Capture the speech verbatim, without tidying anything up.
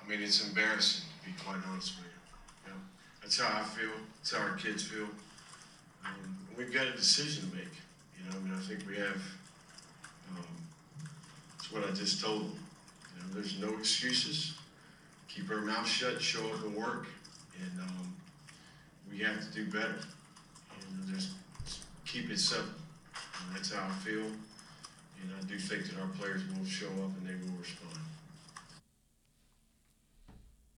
I mean, it's embarrassing, to be quite honest with you. You know, that's how I feel. That's how our kids feel. Um, we've got a decision to make. You know, I mean, I think we have. Um, that's what I just told them. You know, there's no excuses. Keep our mouth shut. Show up and work. And um, we have to do better. And just keep it simple. And that's how I feel. And I do think that our players will show up and they will respond.